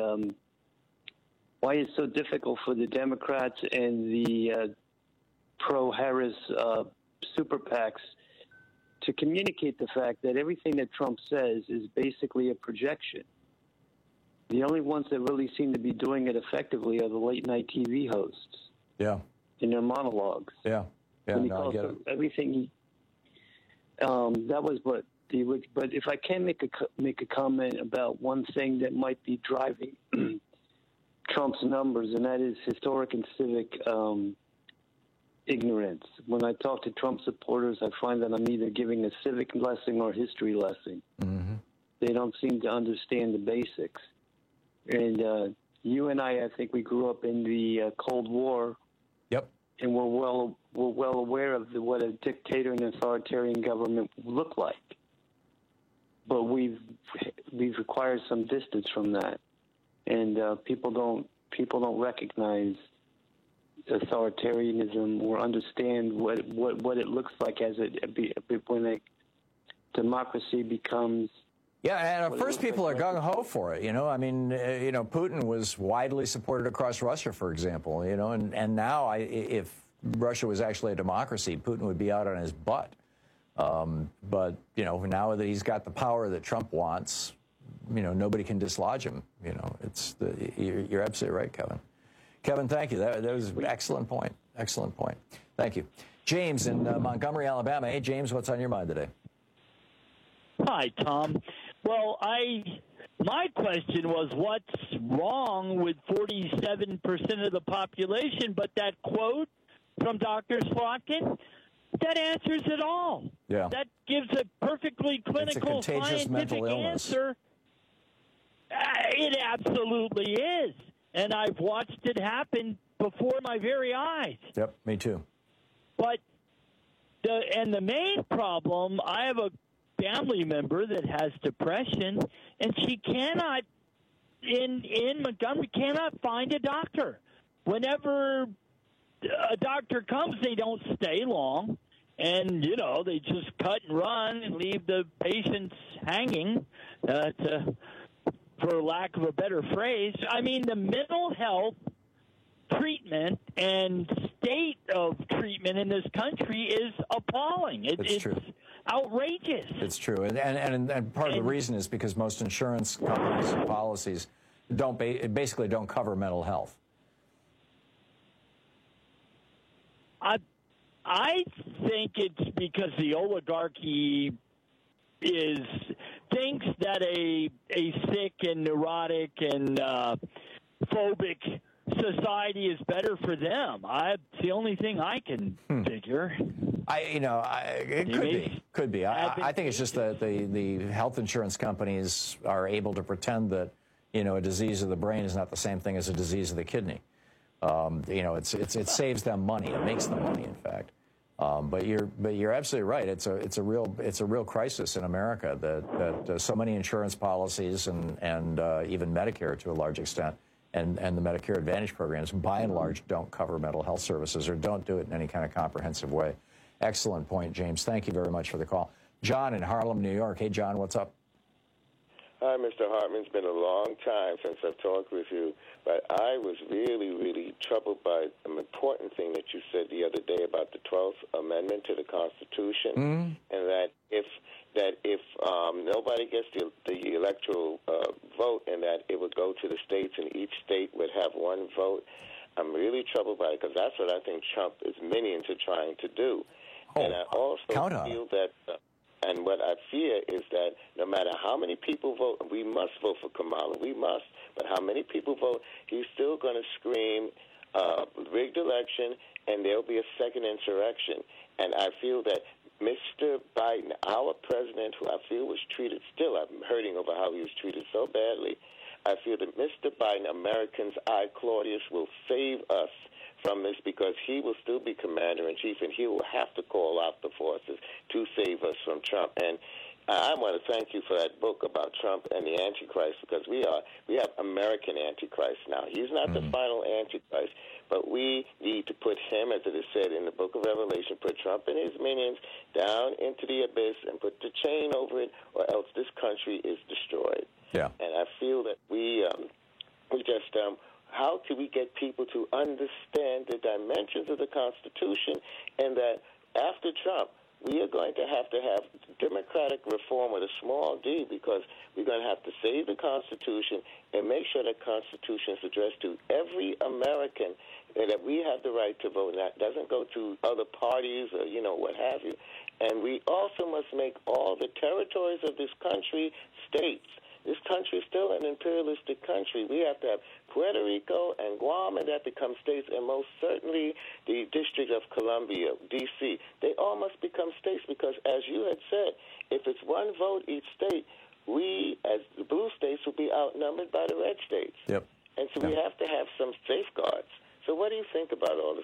it's so difficult for the Democrats and the pro-Harris super PACs to communicate the fact that everything that Trump says is basically a projection. The only ones that really seem to be doing it effectively are the late-night TV hosts.
Yeah.
In their monologues.
Yeah. Yeah,
no, I get it. Everything, that was what he would, but if I can make a comment about one thing that might be driving Trump's numbers, and that is historic and civic ignorance. When I talk to Trump supporters, I find that I'm either giving a civic lesson or a history lesson. Mm-hmm. They don't seem to understand the basics. And you and I think we grew up in the Cold War.
Yep.
And we're well aware of what a dictator and authoritarian government look like. But we've acquired some distance from that, and people don't recognize authoritarianism or understand what it looks like when a democracy becomes
Yeah, and at first people are gung-ho for it, I mean, Putin was widely supported across Russia, for example, and now if Russia was actually a democracy, Putin would be out on his butt. But, now that he's got the power that Trump wants, nobody can dislodge him. You're absolutely right, Kevin. Kevin, thank you. That was an excellent point. Excellent point. Thank you. James in Montgomery, Alabama. Hey, James, what's on your mind today?
Hi, Tom. Well, my question was, what's wrong with 47% of the population? But that quote from Dr. Slotkin, that answers it all.
Yeah.
That gives a perfectly clinical, scientific answer. It absolutely is. And I've watched it happen before my very eyes.
Yep, me too.
But the main problem, I have a family member that has depression, and she cannot, in Montgomery, cannot find a doctor. Whenever a doctor comes, they don't stay long, and, they just cut and run and leave the patients hanging, for lack of a better phrase. I mean, the mental health treatment and state of treatment in this country is appalling. It's true. Outrageous.
It's true, and part of the reason is because most insurance companies and policies basically don't cover mental health.
I think it's because the oligarchy thinks that a sick and neurotic and phobic society is better for them. It's the only thing I can figure.
It could be. I think it's just that the health insurance companies are able to pretend that a disease of the brain is not the same thing as a disease of the kidney. It saves them money. It makes them money, in fact. But you're absolutely right. It's a real crisis in America that so many insurance policies and even Medicare to a large extent and the Medicare Advantage programs by and large don't cover mental health services or don't do it in any kind of comprehensive way. Excellent point, James. Thank you very much for the call. John in Harlem, New York. Hey, John, what's up?
Hi, Mr. Hartman. It's been a long time since I've talked with you, but I was really, really troubled by an important thing that you said the other day about the 12th Amendment to the Constitution, and that if nobody gets the electoral vote and that it would go to the states and each state would have one vote, I'm really troubled by it because that's what I think Trump is minions are trying to do. And I also feel that... And what I fear is that no matter how many people vote, we must vote for Kamala, we must, but how many people vote, he's still going to scream rigged election, and there'll be a second insurrection. And I feel that Mr. Biden, our president, who I feel was treated, still I'm hurting over how he was treated so badly, I feel that Mr. Biden, Americans, Claudius, will save us from this because he will still be commander-in-chief and he will have to call out the forces to save us from Trump. And I want to thank you for that book about Trump and the Antichrist because we have American Antichrist now. He's not the final Antichrist, but we need to put him, as it is said in the book of Revelation, put Trump and his minions down into the abyss and put the chain over it, or else this country is destroyed.
Yeah.
And I feel that we just how can we get people to understand the dimensions of the Constitution and that after Trump, we are going to have democratic reform with a small d because we're going to have to save the Constitution and make sure that Constitution is addressed to every American and that we have the right to vote. And that doesn't go to other parties or, what have you. And we also must make all the territories of this country states. This country is still an imperialistic country. We have to have Puerto Rico and Guam, and that become states, and most certainly the District of Columbia, D.C. They all must become states because, as you had said, if it's one vote each state, we, as the blue states, will be outnumbered by the red states.
Yep.
And so we have to have some safeguards. So what do you think about all this?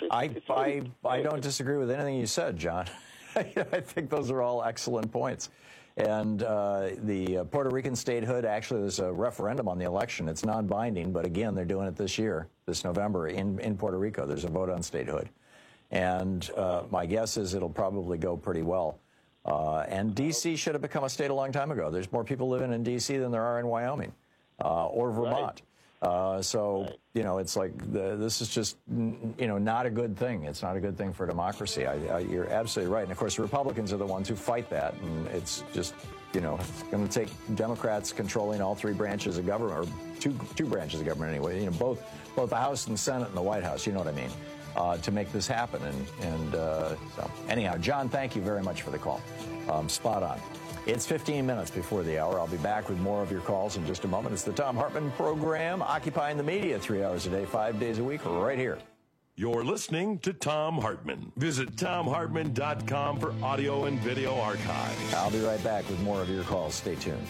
Because
I don't disagree with anything you said, John. I think those are all excellent points. And the Puerto Rican statehood, actually, there's a referendum on the election. It's non-binding, but again, they're doing it this year, this November, in Puerto Rico. There's a vote on statehood. And my guess is it'll probably go pretty well. And D.C. should have become a state a long time ago. There's more people living in D.C. than there are in Wyoming or Vermont. You know, it's like this is just, you know, not a good thing. It's not a good thing for democracy. You're absolutely right. And, of course, the Republicans are the ones who fight that. And it's just, you know, it's going to take Democrats controlling all three branches of government, or two branches of government anyway, you know, both the House and the Senate and the White House, you know what I mean, to make this happen. So anyhow, John, thank you very much for the call. Spot on. It's 15 minutes before the hour. I'll be back with more of your calls in just a moment. It's the Thom Hartmann program, occupying the media 3 hours a day, 5 days a week, right here.
You're listening to Thom Hartmann. Visit ThomHartmann.com for audio and video archives.
I'll be right back with more of your calls. Stay tuned.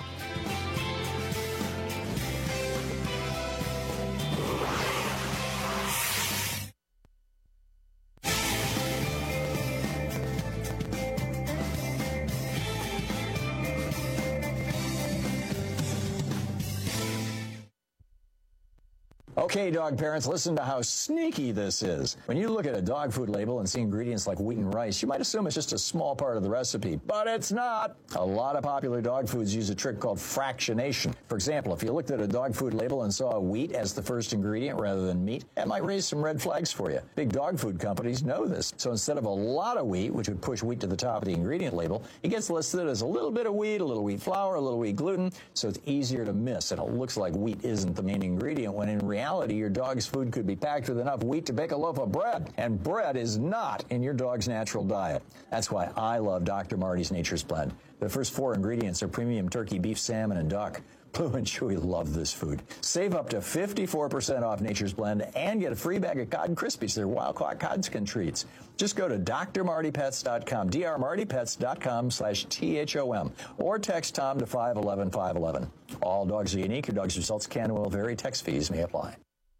Okay, dog parents, listen to how sneaky this is. When you look at a dog food label and see ingredients like wheat and rice, you might assume it's just a small part of the recipe, but it's not. A lot of popular dog foods use a trick called fractionation. For example, if you looked at a dog food label and saw wheat as the first ingredient rather than meat, that might raise some red flags for you. Big dog food companies know this. So instead of a lot of wheat, which would push wheat to the top of the ingredient label, it gets listed as a little bit of wheat, a little wheat flour, a little wheat gluten, so it's easier to miss, and it looks like wheat isn't the main ingredient, when in reality, your dog's food could be packed with enough wheat to bake a loaf of bread, and bread is not in your dog's natural diet. That's why I love Dr. Marty's Nature's Blend. The first 4 ingredients are premium turkey, beef, salmon, and duck. Blue and Chewy love this food. Save up to 54% off Nature's Blend and get a free bag of Cod Krispies. They're wild-caught Codskin treats. Just go to drmartypets.com, drmartypets.com/THOM, or text Tom to 511-511. All dogs are unique. Your dog's results can and will vary. Text fees may apply.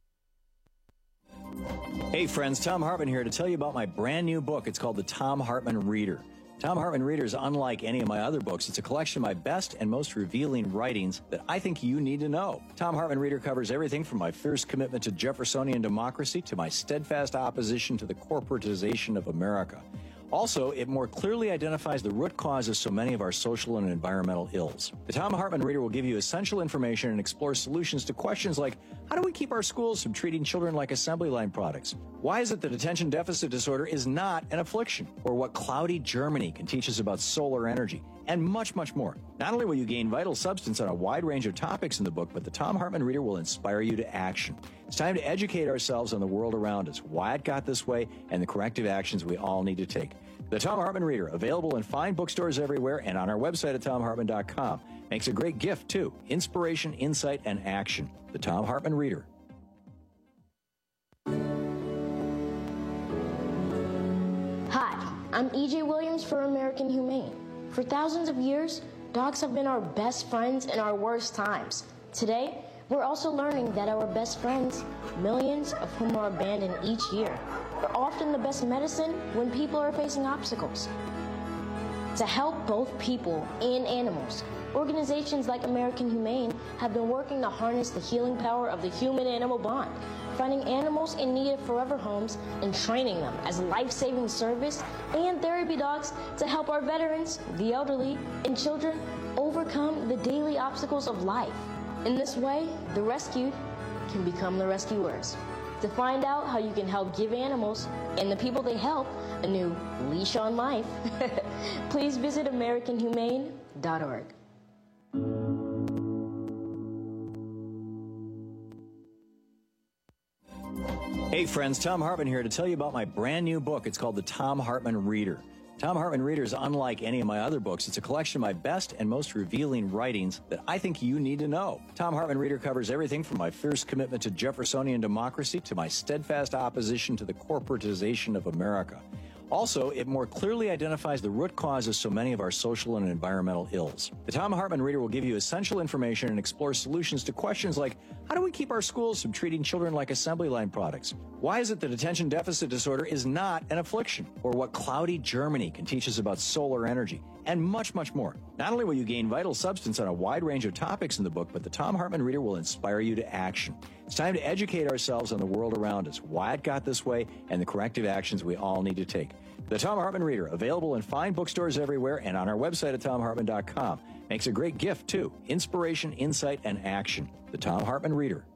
Hey friends, Thom Hartmann here to tell you about my brand new book. It's called The Thom Hartmann Reader. Thom Hartmann Reader is unlike any of my other books. It's a collection of my best and most revealing writings that I think you need to know. Thom Hartmann Reader covers everything from my fierce commitment to Jeffersonian democracy to my steadfast opposition to the corporatization of America. Also, it more clearly identifies the root cause of so many of our social and environmental ills. The Thom Hartmann Reader will give you essential information and explore solutions to questions like, how do we keep our schools from treating children like assembly line products? Why is it that attention deficit disorder is not an affliction? Or what cloudy Germany can teach us about solar energy? And much, much more. Not only will you gain vital substance on a wide range of topics in the book, but the Thom Hartmann Reader will inspire you to action. It's time to educate ourselves on the world around us, why it got this way, and the corrective actions we all need to take. The Thom Hartmann Reader, available in fine bookstores everywhere and on our website at ThomHartmann.com. Makes a great gift, too. Inspiration, insight, and action. The Thom Hartmann Reader.
Hi, I'm E.J. Williams for American Humane. For thousands of years, dogs have been our best friends in our worst times. Today, we're also learning that our best friends, millions of whom are abandoned each year, are often the best medicine when people are facing obstacles. To help both people and animals, organizations like American Humane have been working to harness the healing power of the human-animal bond, finding animals in need of forever homes and training them as life-saving service and therapy dogs to help our veterans, the elderly, and children overcome the daily obstacles of life. In this way, the rescued can become the rescuers. To find out how you can help give animals and the people they help a new leash on life, please visit AmericanHumane.org.
Hey friends, Thom Hartmann here to tell you about my brand new book. It's called The Thom Hartmann Reader. Thom Hartmann Reader is unlike any of my other books. It's a collection of my best and most revealing writings that I think you need to know. Thom Hartmann Reader covers everything from my fierce commitment to Jeffersonian democracy to my steadfast opposition to the corporatization of America. Also, it more clearly identifies the root cause of so many of our social and environmental ills. The Thom Hartmann Reader will give you essential information and explore solutions to questions like,
How do we keep our schools from treating children like assembly line products? Why is it that attention deficit disorder is not an affliction? Or what cloudy Germany can teach us about solar energy? And much, much more. Not only will you gain vital substance on a wide range of topics in the book, but the Thom Hartmann Reader will inspire you to action. It's time to educate ourselves on the world around us, why it got this way, and the corrective actions we all need to take. The Thom Hartmann Reader, available in fine bookstores everywhere and on our website at thomhartmann.com. Makes a great gift, too. Inspiration, insight, and action. The Thom Hartmann Reader.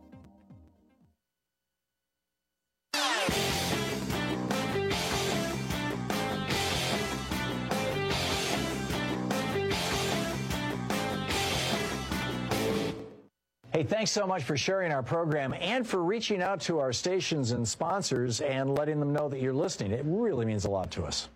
Hey, thanks so much for sharing our program and for reaching out to our stations and sponsors and letting them know that you're listening. It really means a lot to us.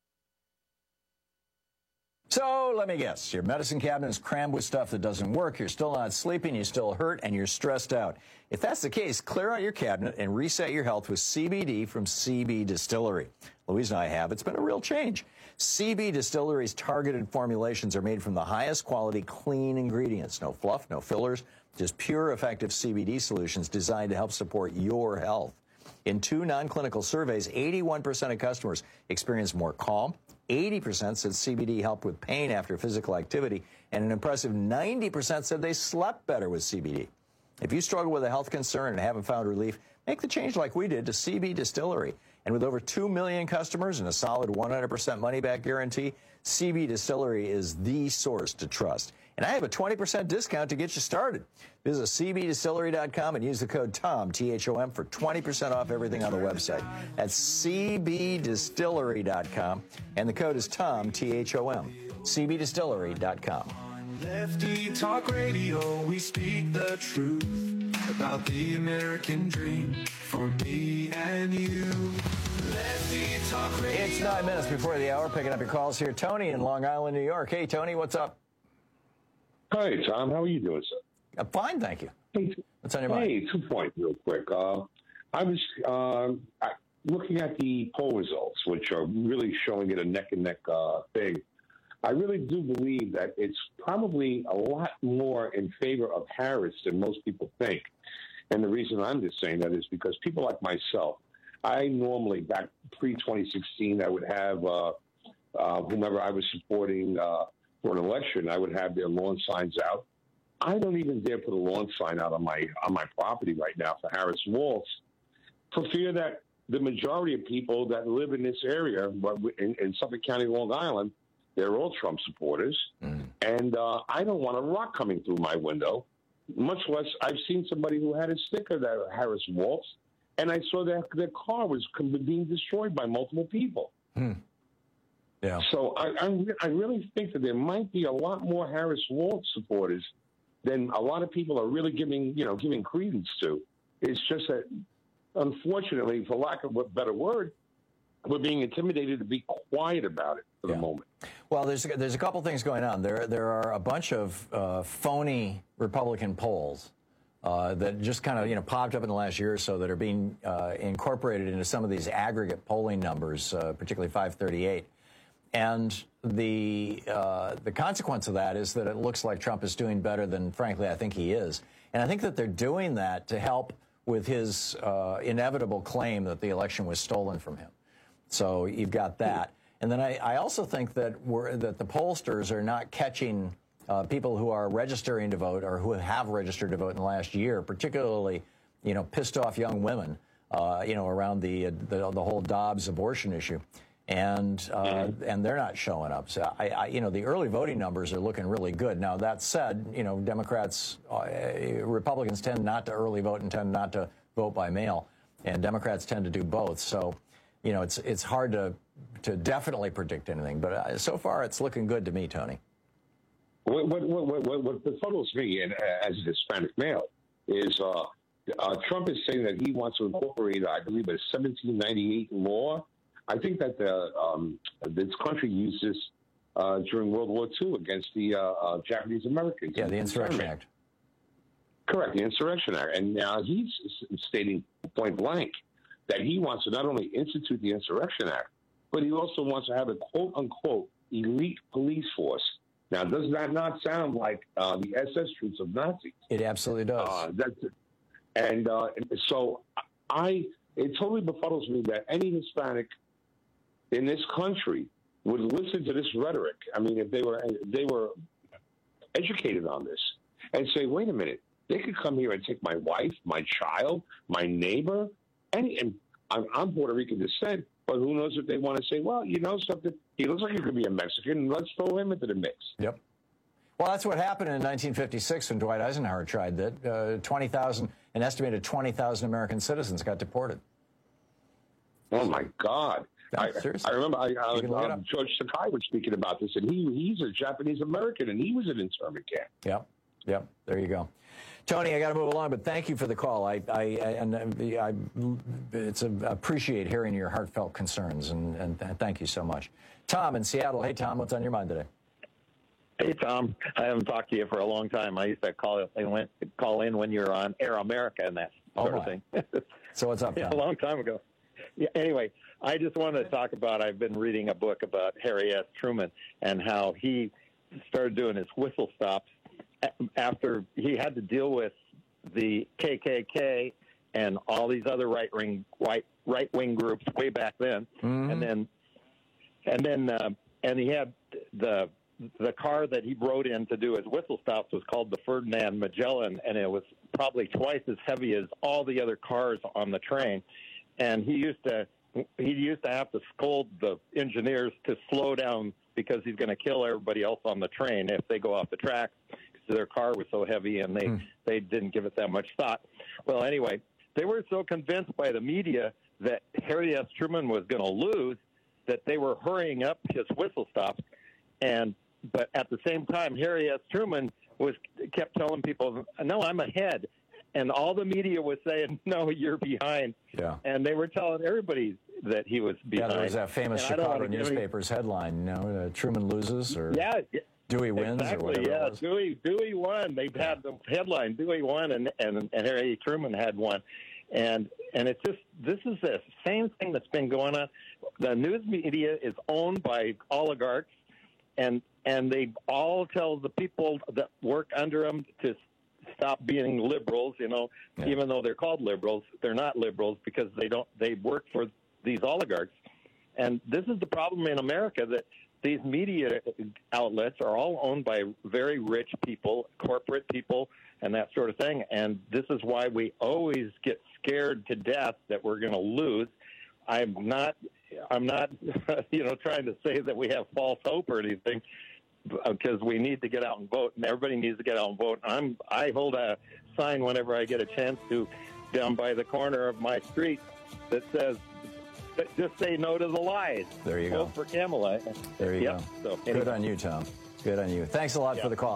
So let me guess, your medicine cabinet is crammed with stuff that doesn't work, you're still not sleeping, you still hurt, and you're stressed out. If that's the case, clear out your cabinet and reset your health with CBD from CB Distillery. Louise and I have. It's been a real change. CB Distillery's targeted formulations are made from the highest quality, clean ingredients. No fluff, no fillers, just pure, effective CBD solutions designed to help support your health. In 2 non-clinical surveys, 81% of customers experienced more calm, 80% said CBD helped with pain after physical activity, and an impressive 90% said they slept better with CBD. If you struggle with a health concern and haven't found relief, make the change like we did to CB Distillery. And with over 2 million customers and a solid 100% money-back guarantee, CB Distillery is the source to trust. And I have a 20% discount to get you started. Visit cbdistillery.com and use the code TOM, T-H-O-M, for 20% off everything on the website. That's cbdistillery.com, and the code is TOM, T-H-O-M, cbdistillery.com.
Lefty Talk Radio, we speak the truth about the American dream for me and you. Lefty Talk Radio.
It's 9 minutes before the hour. Picking up your calls here. Tony in Long Island, New York. Hey, Tony, what's up?
Hi, Tom. How are you doing, sir?
I'm fine, thank you. What's on your mind?
Hey, 2 points real quick. I was looking at the poll results, which are really showing it a neck-and-neck thing. I really do believe that it's probably a lot more in favor of Harris than most people think. And the reason I'm just saying that is because people like myself, I normally, back pre-2016, I would have whomever I was supporting for an election, I would have their lawn signs out. I don't even dare put a lawn sign out on my property right now for Harris Waltz, for fear that the majority of people that live in this area, in Suffolk County, Long Island, they're all Trump supporters. And I don't want a rock coming through my window, much less I've seen somebody who had a sticker that Harris Waltz, and I saw that their car was being destroyed by multiple people.
Yeah.
So I really think that there might be a lot more Harris Waltz supporters than a lot of people are really giving credence to. It's just that, unfortunately, for lack of a better word, we're being intimidated to be quiet about it for the moment.
Well, there's a couple things going on. There are a bunch of phony Republican polls that just kind of popped up in the last year or so that are being incorporated into some of these aggregate polling numbers, particularly 538. And the consequence of that is that it looks like Trump is doing better than, frankly, I think he is. And I think that they're doing that to help with his inevitable claim that the election was stolen from him. So you've got that. And then I also think that the pollsters are not catching people who are registering to vote or who have registered to vote in the last year, particularly, pissed off young women, around the whole Dobbs abortion issue. And they're not showing up. So the early voting numbers are looking really good. Now that said, Republicans tend not to early vote and tend not to vote by mail, and Democrats tend to do both. So, it's hard to definitely predict anything. But so far, it's looking good to me, Tony.
What befuddles me, and as a Hispanic male, is Trump is saying that he wants to incorporate, I believe, a 1798 law. I think that this country used this during World War II against the Japanese Americans.
Yeah, the Insurrection Act.
Correct, the Insurrection Act. And now he's stating point blank that he wants to not only institute the Insurrection Act, but he also wants to have a quote-unquote elite police force. Now, does that not sound like the SS troops of Nazis?
It absolutely does.
And so it totally befuddles me that any Hispanic in this country would listen to this rhetoric. I mean, if they were educated on this and say, wait a minute, they could come here and take my wife, my child, my neighbor, and I'm Puerto Rican descent, but who knows if they want to say, well, you know something, he looks like he could be a Mexican, let's throw him into the mix.
Yep. Well, that's what happened in 1956 when Dwight Eisenhower tried that. 20,000, an estimated 20,000 American citizens got deported.
Oh, my God.
Seriously.
I remember George Sakai was speaking about this, and he's a Japanese American, and he was in an internment camp.
Yep. There you go. Tony, I got to move along, but thank you for the call. I appreciate hearing your heartfelt concerns, and thank you so much. Tom in Seattle. Hey, Tom, what's on your mind today?
Hey, Tom. I haven't talked to you for a long time. I used to call in when you were on Air America and that sort of thing.
So what's up, Tom?
Yeah, a long time ago. Yeah, anyway, I just wanted to talk about, I've been reading a book about Harry S. Truman and how he started doing his whistle stops after he had to deal with the KKK and all these other right-wing groups way back then. Mm-hmm. And he had the car that he rode in to do his whistle stops was called the Ferdinand Magellan, and it was probably twice as heavy as all the other cars on the train. And he used to have to scold the engineers to slow down because he's going to kill everybody else on the train if they go off the track because their car was so heavy and they didn't give it that much thought. Well, anyway, they were so convinced by the media that Harry S. Truman was going to lose that they were hurrying up his whistle stops. But at the same time, Harry S. Truman kept telling people, "No, I'm ahead." And all the media was saying, "No, you're behind."
Yeah.
And they were telling everybody that he was behind.
Yeah, there was that famous Chicago newspaper's headline, Truman loses or Dewey wins or whatever it was.
Dewey won. They had the headline, Dewey won, and Harry Truman had won. And it's just, this is the same thing that's been going on. The news media is owned by oligarchs, and they all tell the people that work under them to stop being liberals, even though they're called liberals. They're not liberals because they work for these oligarchs. And this is the problem in America, that these media outlets are all owned by very rich people, corporate people, and that sort of thing. And this is why we always get scared to death that we're going to lose. I'm not trying to say that we have false hope or anything, because we need to get out and vote, and everybody needs to get out and vote. I hold a sign whenever I get a chance to down by the corner of my street that says, "Just say no to the lies."
There you go.
Vote for Kamala.
There you go.
So,
Good on you, Tom. Good on you. Thanks a lot for the call.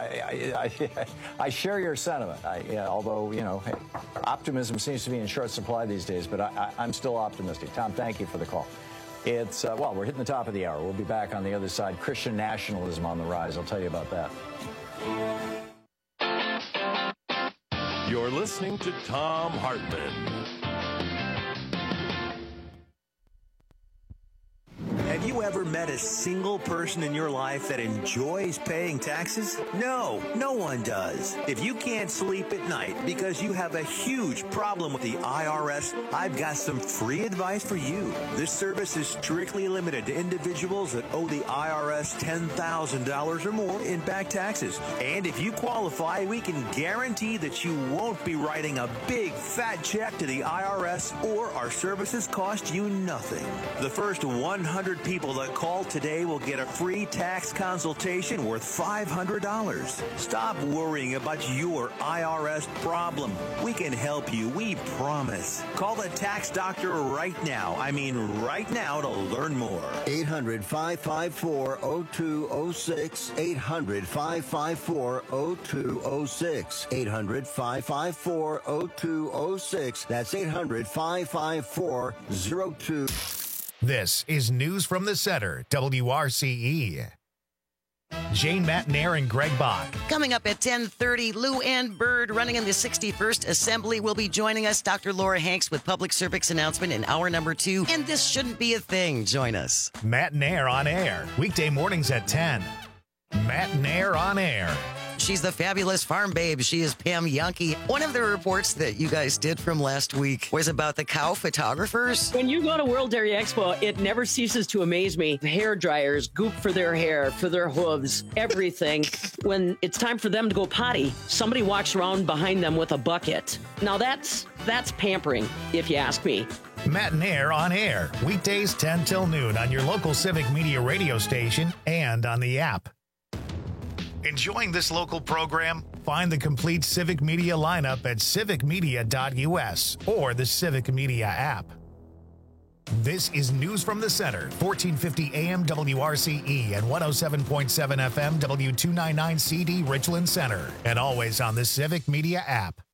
I share your sentiment. Although, hey, optimism seems to be in short supply these days, but I'm still optimistic. Tom, thank you for the call. It's, we're hitting the top of the hour. We'll be back on the other side. Christian nationalism on the rise. I'll tell you about that.
You're listening to Thom Hartmann.
Have you ever met a single person in your life that enjoys paying taxes? No one does. If you can't sleep at night because you have a huge problem with the IRS, I've got some free advice for you. This service is strictly limited to individuals that owe the IRS $10,000 or more in back taxes. And if you qualify, we can guarantee that you won't be writing a big fat check to the IRS, or our services cost you nothing. The first 100 people that call today will get a free tax consultation worth $500. Stop worrying about your IRS problem. We can help you, we promise. Call the tax doctor right now. I mean right now, to learn more.
800-554-0206. 800-554-0206. 800-554-0206. That's 800-554-0206.
This is News from the Center, WRCE. Jane Matnair and Greg Bach.
Coming up at 10:30, Lou Ann Bird, running in the 61st Assembly, will be joining us. Dr. Laura Hanks with Public Service Announcement in hour number 2. And this shouldn't be a thing. Join us.
Matt Nair on air, weekday mornings at 10. Matt Nair on air.
She's the fabulous farm babe. She is Pam Yankee. One of the reports that you guys did from last week was about the cow photographers.
When you go to World Dairy Expo, it never ceases to amaze me. Hair dryers, goop for their hair, for their hooves, everything. When it's time for them to go potty, somebody walks around behind them with a bucket. Now that's pampering, if you ask me.
Matt and Air on air, weekdays 10 till noon on your local Civic Media radio station and on the app. Enjoying this local program? Find the complete Civic Media lineup at civicmedia.us or the Civic Media app. This is News from the Center, 1450 AM WRCE and 107.7 FM W299CD Richland Center, and always on the Civic Media app.